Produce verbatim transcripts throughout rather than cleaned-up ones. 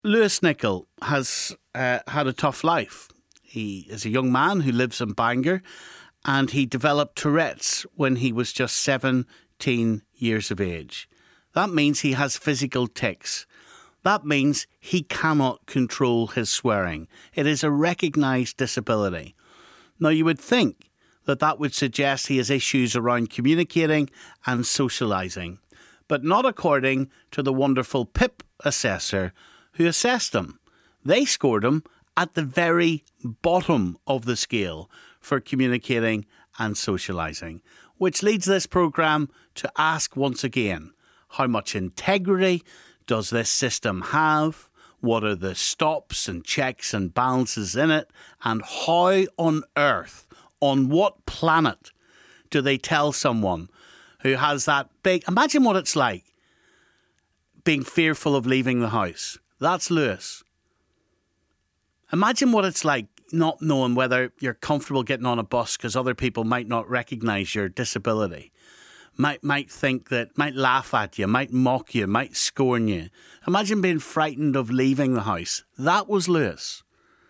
Lewis Nichol has uh, had a tough life. He is a young man who lives in Bangor, and he developed Tourette's when he was just seventeen years of age. That means he has physical tics. That means he cannot control his swearing. It is a recognised disability. Now, you would think that that would suggest he has issues around communicating and socialising, but not according to the wonderful P I P assessor who assessed him. They scored him at the very bottom of the scale for communicating and socialising, which leads this programme to ask once again, how much integrity does this system have? What are the stops and checks and balances in it? And how on earth, on what planet, do they tell someone who has that big... Imagine what it's like being fearful of leaving the house. That's Lewis. Imagine what it's like not knowing whether you're comfortable getting on a bus because other people might not recognise your disability. Might might think that, might laugh at you, might mock you, might scorn you. Imagine being frightened of leaving the house. That was Lewis.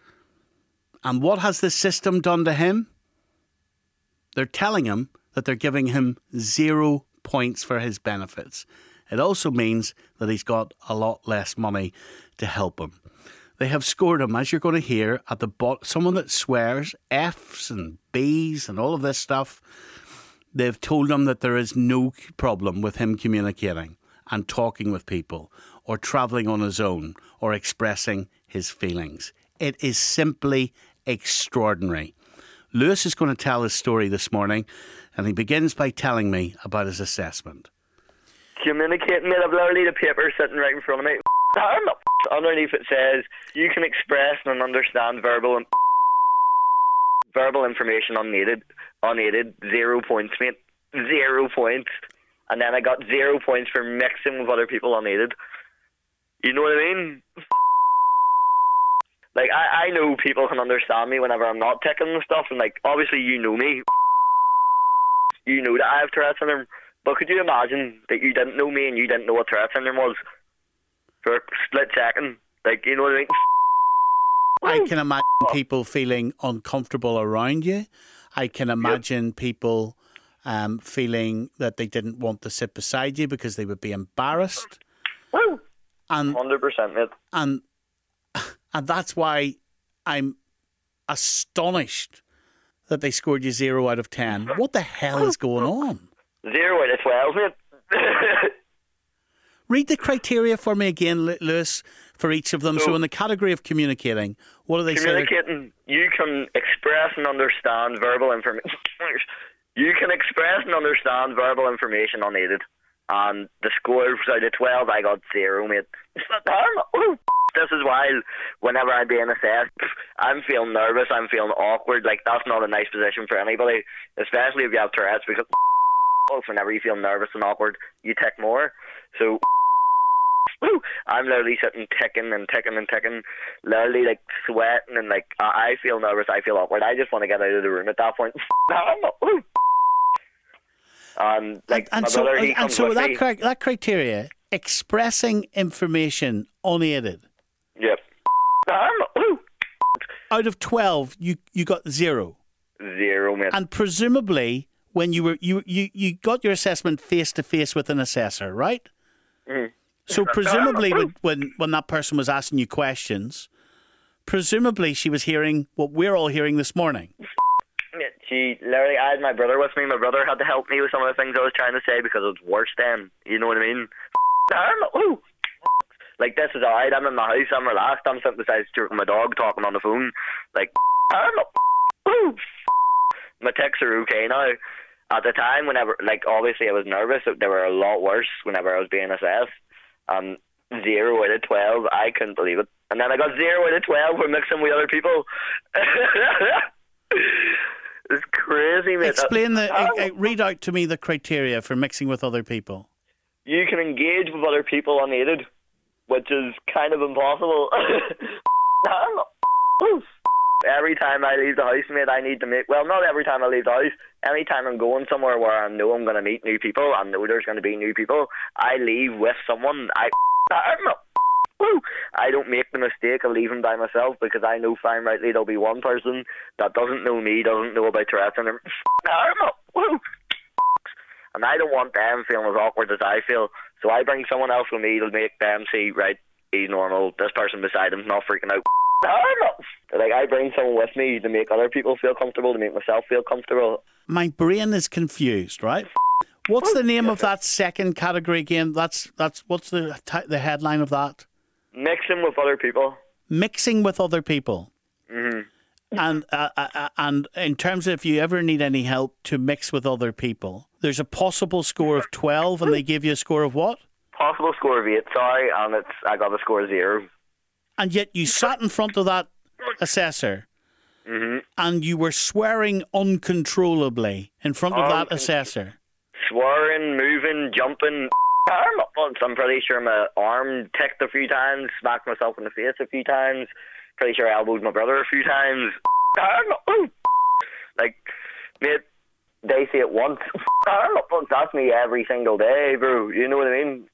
And what has the system done to him? They're telling him that they're giving him zero points for his benefits. It also means that he's got a lot less money to help him. They have scored him, as you're going to hear, at the bottom. Someone that swears, F's and B's and all of this stuff. They've told him that there is no problem with him communicating and talking with people or travelling on his own or expressing his feelings. It is simply extraordinary. Lewis is going to tell his story this morning, and he begins by telling me about his assessment. Communicating, mate. I've literally the paper sitting right in front of me. Underneath it says, you can express and understand verbal and verbal information unaided. Unaided, zero points, mate. Zero points. And then I got zero points for mixing with other people unaided. You know what I mean? Like, I, I know people can understand me whenever I'm not ticking and stuff, and, like, obviously you know me. You know that I have Tourette's syndrome. But could you imagine that you didn't know me and you didn't know what Tourette's syndrome was? For a split second. Like, you know what I mean? I can imagine people feeling uncomfortable around you. I can imagine yep. people um, feeling that they didn't want to sit beside you because they would be embarrassed. Woo! And, one hundred percent, mate. And, and that's why I'm astonished that they scored you zero out of ten. What the hell is going on? Zero out of twelve, mate. Read the criteria for me again, Lewis, for each of them. So, so in the category of communicating, what do they communicating, say? Communicating, you can express and understand verbal information. You can express and understand verbal information unaided. And the score was out of twelve, I got zero, mate. This is why whenever I'm being assessed, I'm feeling nervous, I'm feeling awkward. Like, that's not a nice position for anybody, especially if you have Tourette's, because whenever you feel nervous and awkward, you tick more. So, I'm literally sitting ticking and ticking and ticking, literally like sweating, and like I feel nervous, I feel awkward. I just want to get out of the room at that point. um, like and, and my so, brother, he and comes so with that me. cri- that criteria, expressing information unaided. Yep. Out of twelve, you you got zero. Zero, mate. And presumably, when you were you you, you got your assessment face to face with an assessor, right? Mm-hmm. So presumably when, when, when that person was asking you questions, presumably she was hearing what we're all hearing this morning. She literally, I had my brother with me. My brother had to help me with some of the things I was trying to say because it was worse then. You know what I mean? Like, this is alright. I'm in my house. I'm relaxed. I'm sitting beside stroking my dog, talking on the phone. Like, my tics are okay now. At the time, whenever, like, obviously I was nervous. They were a lot worse whenever I was being assessed. Um, zero out of twelve, I couldn't believe it. And then I got zero out of twelve for mixing with other people. It's crazy, mate. Explain the, uh, uh, read out to me the criteria for mixing with other people. You can engage with other people unaided, which is kind of impossible. Every time I leave the house, mate, I need to make, well, not every time I leave the house, any time I'm going somewhere where I know I'm going to meet new people, I know there's going to be new people, I leave with someone, I, Woo! I don't make the mistake of leaving by myself because I know fine rightly there'll be one person that doesn't know me, doesn't know about Tourette's, and they're Woo! And I don't want them feeling as awkward as I feel. So I bring someone else with me to make them see, right, he's normal, this person beside him's not freaking out. Like, I bring someone with me to make other people feel comfortable, to make myself feel comfortable. My brain is confused, right? What's the name of that second category again? That's that's what's the the headline of that? Mixing with other people. Mixing with other people. Mm-hmm. And uh, uh, and in terms of if you ever need any help to mix with other people, there's a possible score of twelve, and they give you a score of what? Possible score of eight, sorry, and it's I got a score of zero. And yet you sat in front of that assessor, mm-hmm. and you were swearing uncontrollably in front of that assessor. Swearing, moving, jumping. I'm pretty sure my arm ticked a few times, smacked myself in the face a few times. Pretty sure I elbowed my brother a few times. Like, mate, they say it once. That's me every single day, bro. You know what I mean?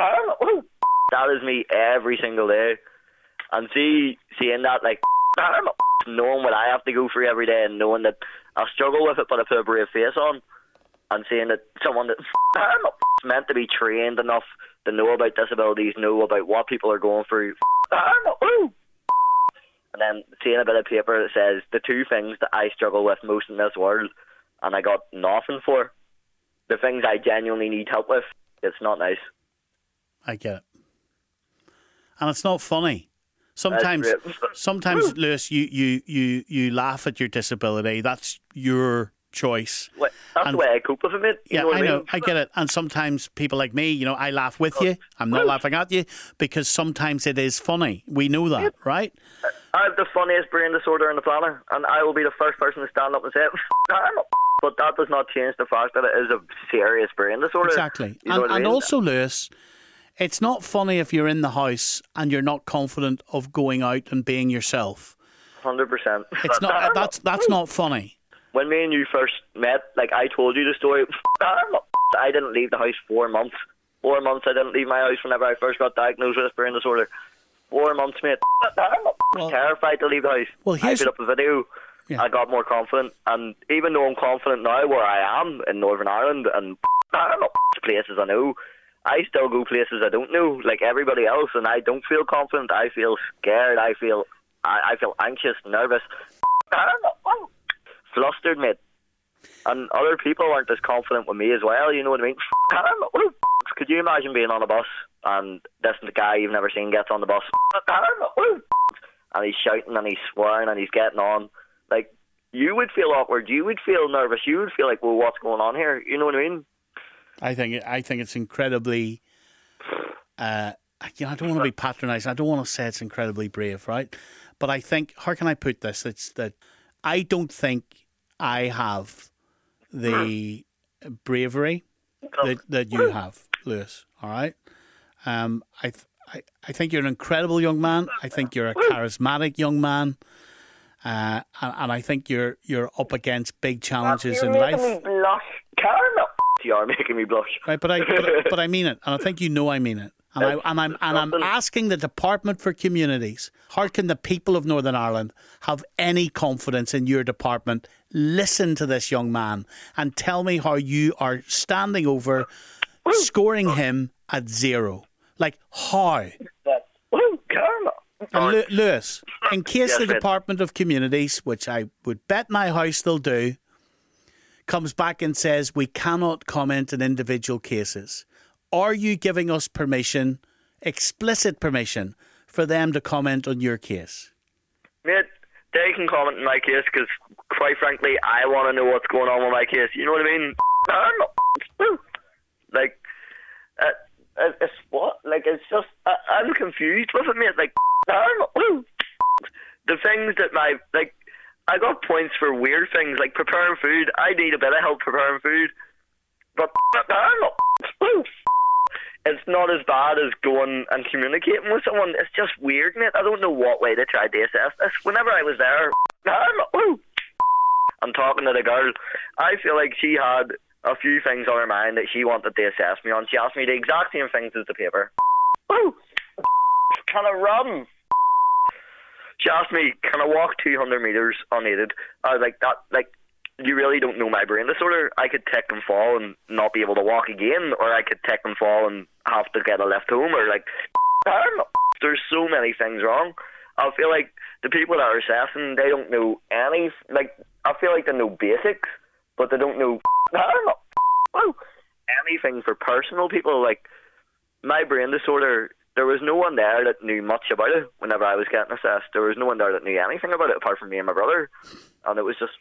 That is me every single day. And see, seeing that, like, knowing what I have to go through every day and knowing that I struggle with it, but I put a brave face on. And seeing that someone that's meant to be trained enough to know about disabilities, know about what people are going through. And then seeing a bit of paper that says the two things that I struggle with most in this world, and I got nothing for. The things I genuinely need help with, it's not nice. I get it. And it's not funny. Sometimes, sometimes, Lewis, you, you, you, you laugh at your disability. That's your choice. Well, that's and, the way I cope with it, mate. You yeah, know what I I mean? know. I get it. And sometimes people like me, you know, I laugh with you. I'm not laughing at you because sometimes it is funny. We know that, yeah. Right? I have the funniest brain disorder in the planet, and I will be the first person to stand up and say it. But that does not change the fact that it is a serious brain disorder. Exactly. You know and I mean? and also, Lewis, it's not funny if you're in the house and you're not confident of going out and being yourself. one hundred percent. It's not. That's that's not funny. When me and you first met, like I told you the story, I didn't leave the house four months. Four months I didn't leave my house whenever I first got diagnosed with this brain disorder. Four months, mate. Well, terrified to leave the house. Well, I put up a video. Yeah. I got more confident, and even though I'm confident now where I am in Northern Ireland and places I know, I still go places I don't know, like everybody else, and I don't feel confident. I feel scared. I feel, I, I feel anxious, nervous, flustered, mate. And other people aren't as confident with me as well. You know what I mean? Could you imagine being on a bus and this guy you've never seen gets on the bus and he's shouting and he's swearing and he's getting on? Like, you would feel awkward. You would feel nervous. You would feel like, well, what's going on here? You know what I mean? I think I think it's incredibly. Uh, you know, I don't want to be patronising. I don't want to say it's incredibly brave, right? But I think, how can I put this? It's that I don't think I have the bravery that, that you have, Lewis. All right. Um, I, th- I I think you're an incredible young man. I think you're a charismatic young man. Uh, and, and I think you're you're up against big challenges you're in life. You're making me blush, Karen. You are making me blush. Right, but I but, I but I mean it, and I think you know I mean it. And, I, and I'm and I'm asking the Department for Communities, how can the people of Northern Ireland have any confidence in your department? Listen to this young man and tell me how you are standing over, scoring him at zero. Like, how? And Lewis, in case yes, the Department of Communities, which I would bet my house they'll do, comes back and says we cannot comment on individual cases, are you giving us permission, explicit permission, for them to comment on your case? Mate, they can comment on my case because, quite frankly, I want to know what's going on with my case. You know what I mean? Like, uh, it's what? Like, it's just, I, I'm confused with it, mate. Like, the things that my, like, I got points for weird things, like preparing food. I need a bit of help preparing food. But it's not as bad as going and communicating with someone. It's just weird, mate. I don't know what way to try to assess this. Whenever I was there, I'm talking to the girl. I feel like she had a few things on her mind that she wanted to assess me on. She asked me the exact same things as the paper. can I run? She asked me, can I walk two hundred metres unaided? I was like, that, like, you really don't know my brain disorder. I could tick and fall and not be able to walk again, or I could tick and fall and have to get a lift home, or like, I don't know. There's so many things wrong. I feel like the people that are assessing, they don't know any, like, I feel like they know basics, but they don't know, I don't know, well, anything for personal people. Like, my brain disorder, there was no one there that knew much about it whenever I was getting assessed. There was no one there that knew anything about it apart from me and my brother. And it was just,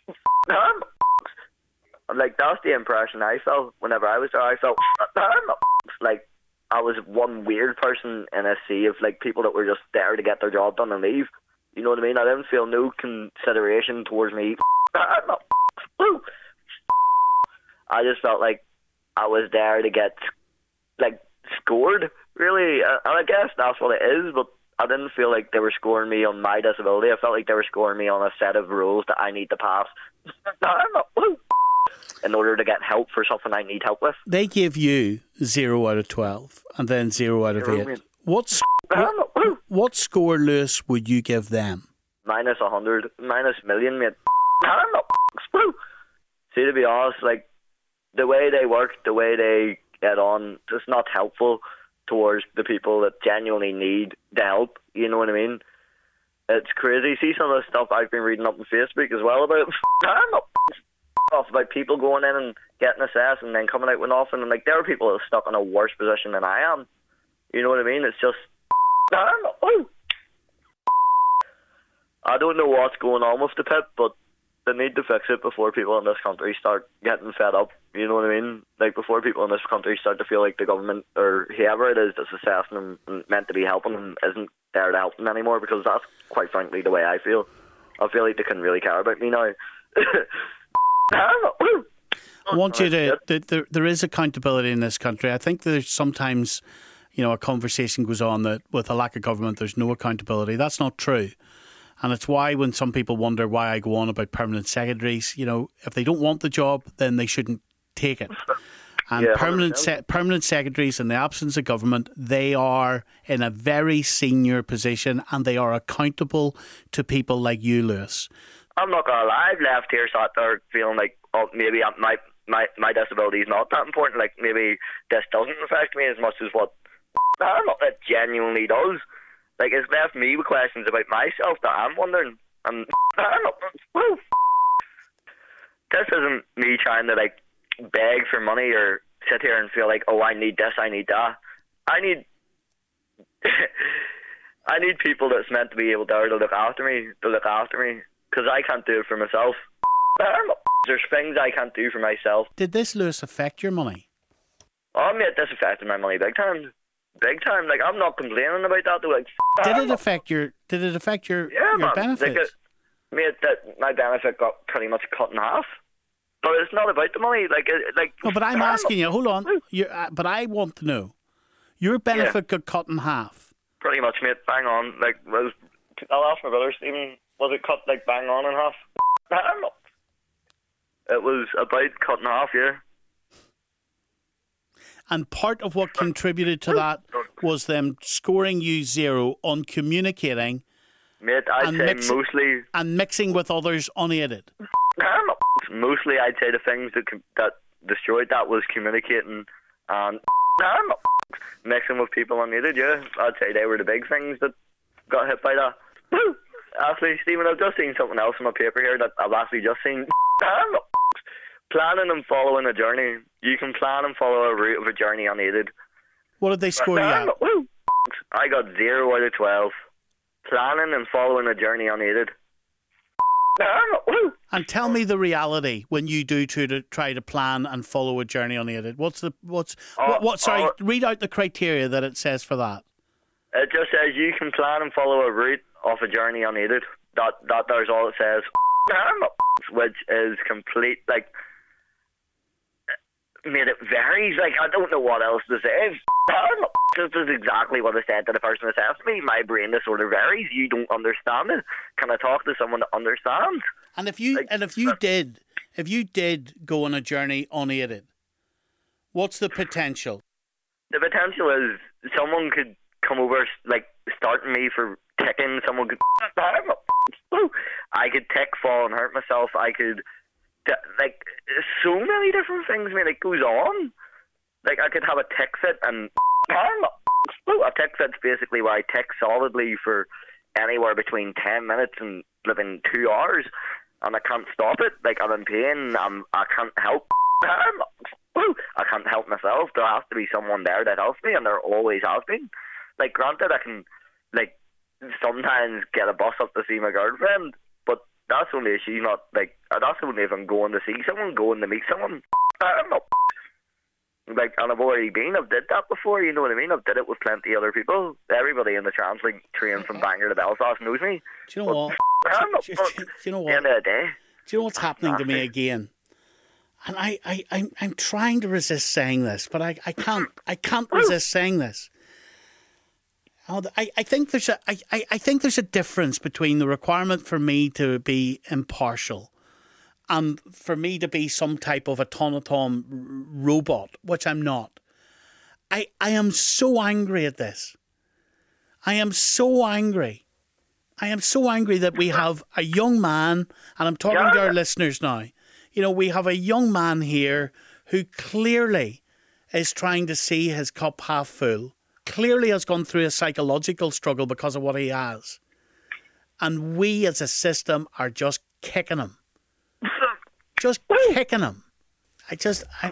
like, that's the impression I felt whenever I was there. I felt like I was one weird person in a sea of, like, people that were just there to get their job done and leave. You know what I mean? I didn't feel no consideration towards me. I just felt like I was there to get, like, scored, really. And I guess that's what it is, but I didn't feel like they were scoring me on my disability. I felt like they were scoring me on a set of rules that I need to pass in order to get help for something I need help with. They give you zero out of twelve and then zero out of Zero, eight. What, sc- what, what score, Lewis, would you give them? Minus a hundred, minus a million, mate. See, to be honest, like, the way they work, the way they get on, it's not helpful towards the people that genuinely need the help. You know what I mean? It's crazy. See some of the stuff I've been reading up on Facebook as well about stuff about people going in and getting assessed and then coming out with nothing. And, like, there are people that are stuck in a worse position than I am. You know what I mean? It's just, I don't know what's going on with the P I P, but they need to fix it before people in this country start getting fed up. You know what I mean? Like, before people in this country start to feel like the government or whoever it is that's assessing them and meant to be helping them isn't there to help them anymore, because that's quite frankly the way I feel. I feel like they couldn't really care about me now. I want you to, there, there is accountability in this country. I think there's sometimes, you know, a conversation goes on that with a lack of government there's no accountability. That's not true. And it's why when some people wonder why I go on about permanent secretaries, you know, if they don't want the job, then they shouldn't take it. And yeah, permanent se- permanent secretaries, in the absence of government, they are in a very senior position and they are accountable to people like you, Lewis. I'm not going to lie, I've left here sat there feeling like, oh, maybe my, my, my disability is not that important. Like, maybe this doesn't affect me as much as what I don't know, it genuinely does. Like, it's left me with questions about myself that I'm wondering. And I don't know, well, this isn't me trying to, like, beg for money or sit here and feel like, oh, I need this, I need that. I need I need people that's meant to be able to, to look after me, to look after me, because I can't do it for myself. I don't know. There's things I can't do for myself. Did this, Lewis, affect your money? Oh, mate, this affected my money big time. Big time. Like, I'm not complaining about that, though. Like, did it affect your Did it affect your, yeah, your man. benefits? Like, it, mate, that my benefit got pretty much cut in half. But it's not about the money. Like, it, like. No, but I'm asking you. Hold on. You, uh, but I want to know. Your benefit yeah. got cut in half. Pretty much, mate. Bang on. Like, was I'll ask my brother Stephen. Was it cut like bang on in half? I don't know. It was about cut in half. Yeah. And part of what contributed to that was them scoring you zero on communicating, mate, I'd and say mix- mostly and mixing with others unaided. Mostly, I'd say the things that that destroyed that was communicating and mixing with people unaided. Yeah, I'd say they were the big things that got hit by that. Actually, Stephen, I've just seen something else in my paper here that I've actually just seen. Planning and following a journey. You can plan and follow a route of a journey unaided. What did they score you at? I got zero out of twelve. Planning and following a journey unaided. And tell me the reality when you do to, to try to plan and follow a journey unaided. What's the what's uh, what, what? Sorry, uh, read out the criteria that it says for that. It just says you can plan and follow a route of a journey unaided. That that there's all it says, which is complete like. Mate, it varies. Like, I don't know what else to say. This is exactly what I said to the person that asked me. My brain disorder varies. You don't understand it. Can I talk to someone that understands? And if you like, and if you did, if you did go on a journey unaided, what's the potential? The potential is someone could come over, like, starting me for ticking. Someone could, I could tick, fall and hurt myself. I could, like, so many different things, man. It goes on. Like, I could have a tick fit, and a tick fit's basically where I tick solidly for anywhere between ten minutes and living two hours, and I can't stop it. Like, I'm in pain. I'm, I can't help. I can't help myself. There has to be someone there that helps me, and there always has been. Like, granted, I can, like, sometimes get a bus up to see my girlfriend, but that's only if she's not, like, that's only if I'm going to see someone, going to meet someone. Like, and I've already been, I've did that before, you know what I mean? I've did it with plenty of other people. Everybody in the Translink train from Bangor to Belfast knows me. Do you know what? Do, do, do, do you know what? End of the day. Do you know what's happening to me again? And I, I, I'm, I'm trying to resist saying this, but I, I can't, I can't resist saying this. I, I think there's a, I, I think there's a difference between the requirement for me to be impartial and for me to be some type of automaton robot, which I'm not. I, I am so angry at this. I am so angry. I am so angry that we have a young man, and I'm talking to our listeners now. You know, we have a young man here who clearly is trying to see his cup half full, clearly has gone through a psychological struggle because of what he has. And we as a system are just kicking him. Just kicking him. I just... I,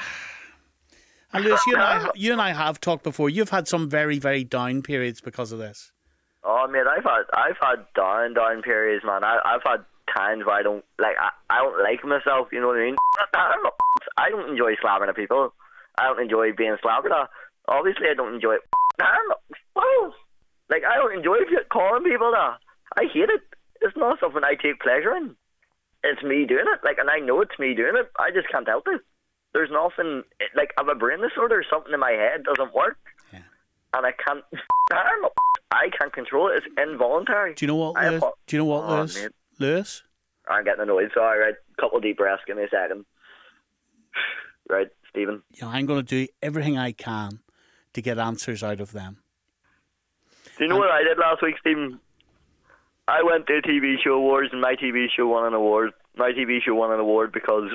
and Lewis, you and, I, you and I have talked before. You've had some very, very down periods because of this. Oh, mate, I've had I've had down, down periods, man. I, I've had times where I don't, like, I, I don't like myself, you know what I mean? I don't enjoy slapping at people. I don't enjoy being slapped at. Obviously, I don't enjoy it. Like, I don't enjoy calling people that. I hate it. It's not something I take pleasure in. It's me doing it, like, and I know it's me doing it. I just can't help it. There's nothing, like, I have a brain disorder, something in my head doesn't work, yeah. And I can't, I can't control it. It's involuntary. Do you know what, Lewis? Do you know what, oh, Lewis? Mate. Lewis? I'm getting annoyed, sorry, right? Couple of deep breaths, give me a second. Right, Stephen? Yeah, I'm going to do everything I can to get answers out of them. Do you know and, what I did last week, Stephen? I went to T V Show Awards, and my T V show won an award. My T V show won an award because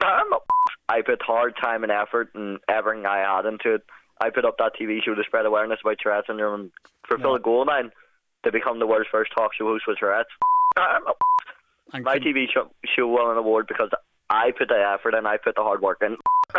I put hard time and effort and everything I had into it. I put up that T V show to spread awareness about Tourette's syndrome and fulfill no. a goal of mine to become the world's first talk show host with Tourette's. And my T V show, show won an award because I put the effort and I put the hard work in.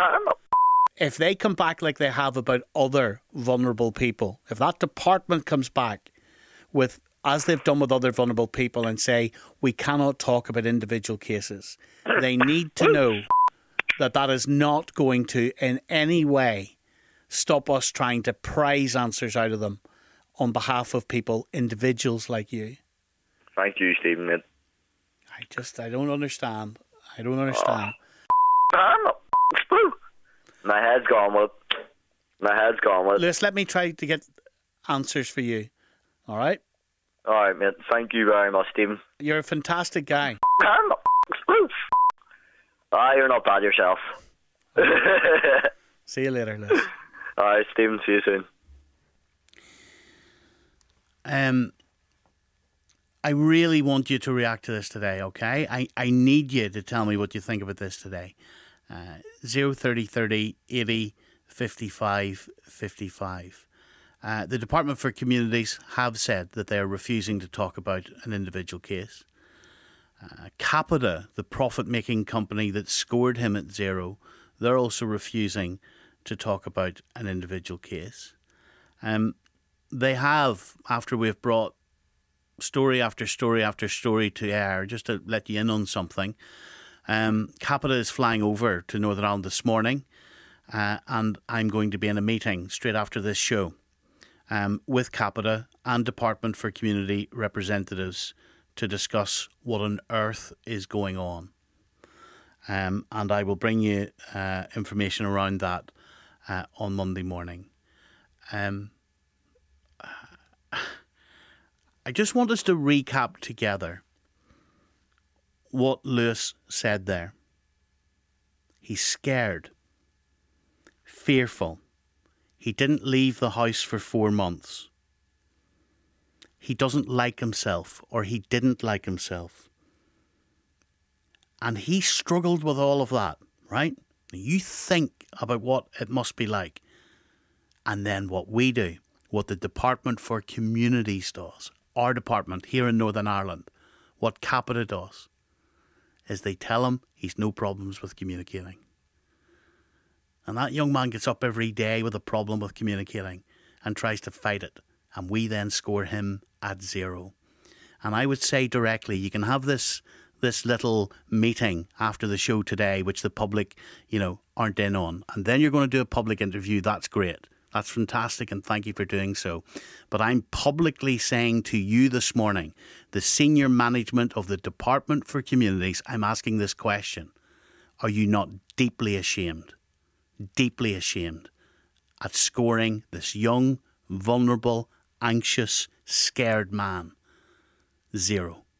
If they come back like they have about other vulnerable people, if that department comes back with, as they've done with other vulnerable people, and say, we cannot talk about individual cases, they need to know that that is not going to in any way stop us trying to prize answers out of them on behalf of people, individuals like you. Thank you, Stephen. I just, I don't understand. I don't understand. Oh. My head's gone with My head's gone with Lewis, let me try to get answers for you. All right? All right, mate. Thank you very much, Stephen. You're a fantastic guy. Ah, you're not bad yourself. See you later, Lewis. All right, Stephen. See you soon. Um, I really want you to react to this today, okay? I, I need you to tell me what you think about this today. Uh, zero thirty thirty eighty fifty-five fifty-five. Uh, the Department for Communities have said that they are refusing to talk about an individual case. Uh, Capita, the profit-making company that scored him at zero, they're also refusing to talk about an individual case. Um, they have, after we've brought story after story after story to air, just to let you in on something, um, Capita is flying over to Northern Ireland this morning, uh, and I'm going to be in a meeting straight after this show um, with Capita and Department for Community representatives to discuss what on earth is going on. Um, and I will bring you uh, information around that uh, on Monday morning. Um, I just want us to recap together what Lewis said there. He's scared, fearful. He didn't leave the house for four months. he doesn't like himself, or he didn't like himself. And he struggled with all of that, right? You think about what it must be like. And then what we do, what the Department for Communities does, our department here in Northern Ireland, what Capita does, is they tell him he's no problems with communicating. And that young man gets up every day with a problem with communicating and tries to fight it. And we then score him at zero. And I would say directly, you can have this this little meeting after the show today, which the public, you know, aren't in on. And then you're going to do a public interview. That's great. That's fantastic. And thank you for doing so. But I'm publicly saying to you this morning, the senior management of the Department for Communities, I'm asking this question. Are you not deeply ashamed, deeply ashamed at scoring this young, vulnerable, anxious, scared man zero?